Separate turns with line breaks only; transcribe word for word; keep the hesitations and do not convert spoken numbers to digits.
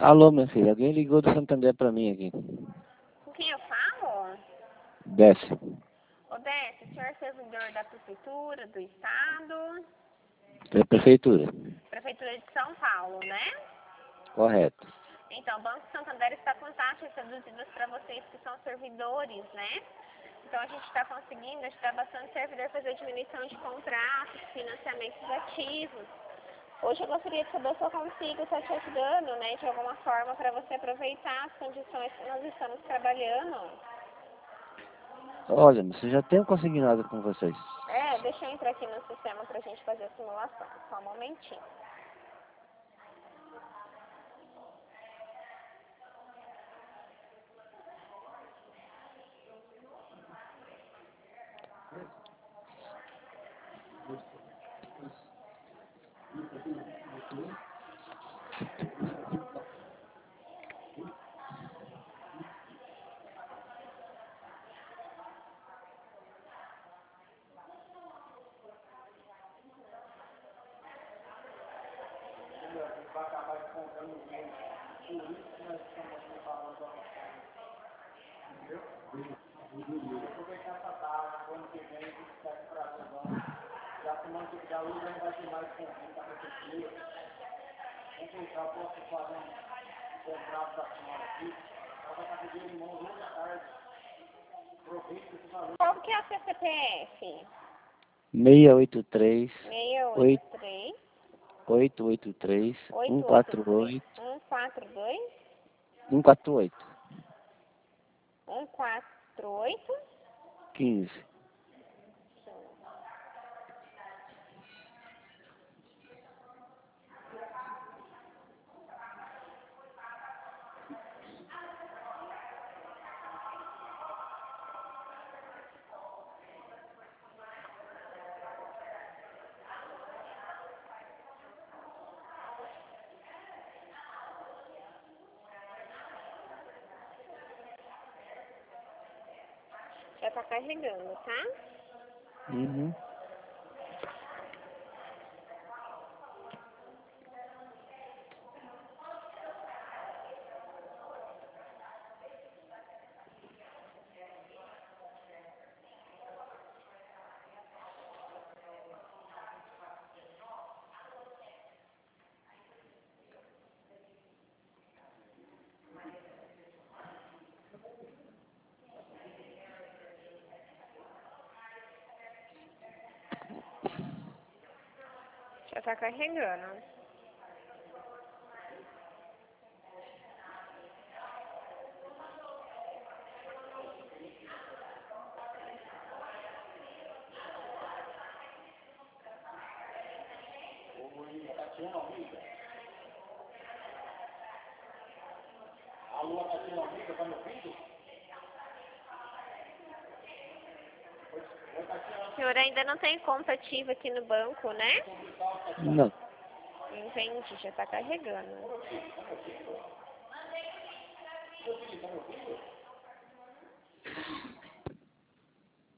Alô, minha filha, alguém ligou do Santander pra mim aqui.
Com quem eu falo?
Desce.
Ô, Décio, o senhor é servidor da Prefeitura, do Estado?
Da prefeitura.
Prefeitura de São Paulo, né?
Correto.
Então, o Banco Santander está com taxas reduzidas para vocês que são servidores, né? Então, a gente está conseguindo ajudar bastante servidor a fazer diminuição de contratos, financiamentos ativos. Hoje eu gostaria de saber se eu consigo estar te ajudando, né, de alguma forma, para você aproveitar as condições que nós estamos trabalhando.
Olha, você já tem um consignado com vocês.
É, deixa eu entrar aqui no sistema para a gente fazer a simulação. Só um momentinho. Qual que é o seu C P F?
seis oito três,
seis oito três,
oito oito três, um
oito oito
quatro
três,
oito,
um quatro dois,
um quatro oito,
um quatro oito.
quinze.
Já tá carregando, tá?
Uhum.
Já tá carregando.
Alô, Tatiana Amiga, tá me ouvindo?
O senhor ainda não tem conta ativa aqui no banco, né?
Não.
Entendi, já tá carregando.
Meu filho, tá me ouvindo?